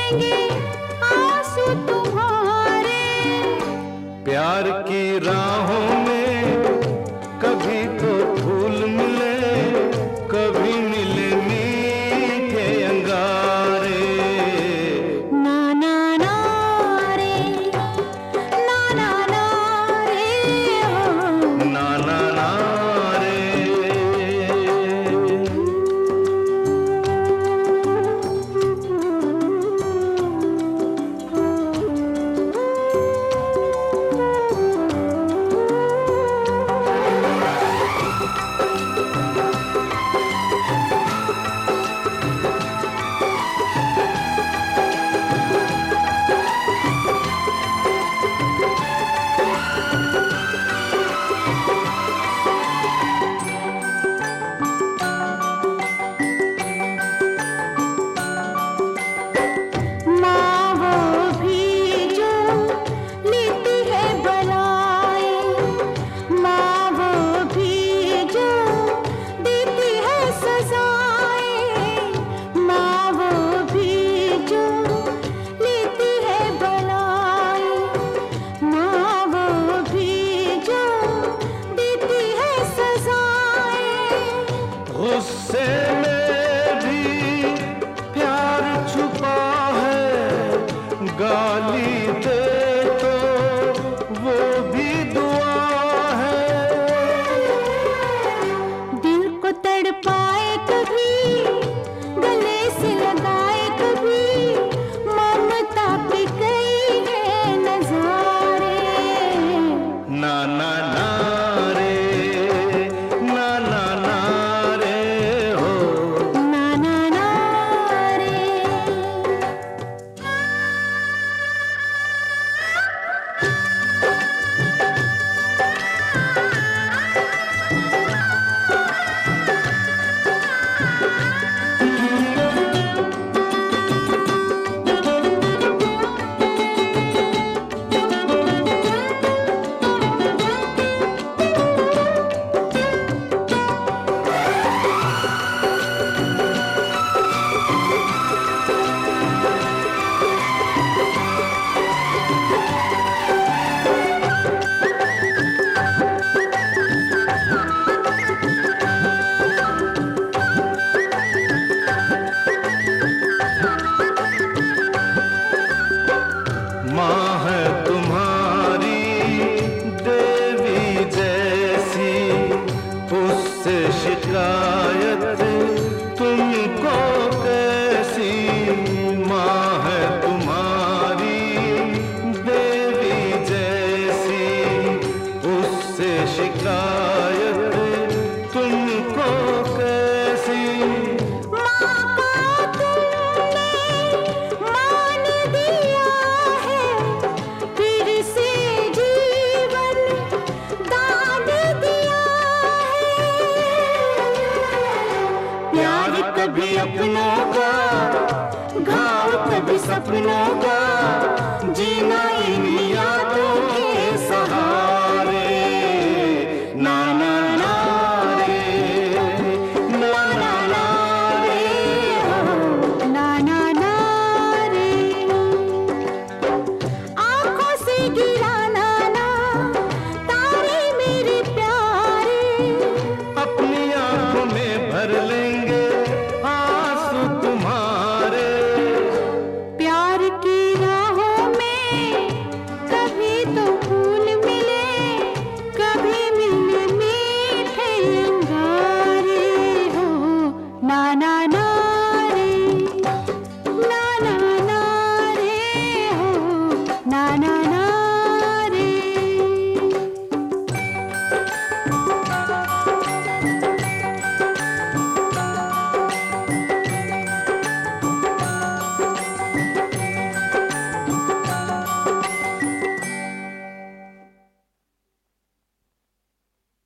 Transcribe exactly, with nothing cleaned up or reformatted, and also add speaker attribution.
Speaker 1: बहेंगे आंसू तुम्हारे।
Speaker 2: प्यार की राहों में कभी तो फूल मिले, कभी मिले मीठे अंगारे।
Speaker 1: ना ना ना रे, ना ना ना रे, ओ।
Speaker 2: ना ना ना रे। गुस्से में भी प्यार छुपा है, गाली दे तो वो भी दुआ है।
Speaker 1: दिल को तड़पाए कभी, गले से लगाए कभी, ममता पे कई है नजारे।
Speaker 2: ना ना ना रे, ना ना ना माँ है तुम्हारी देवी जैसी, उससे शिकायत तुमको कैसी। माँ है तुम्हारी देवी जैसी, उससे शिकायत तुमको कैसी।
Speaker 1: कभी अपनों का घाव, कभी सपनों का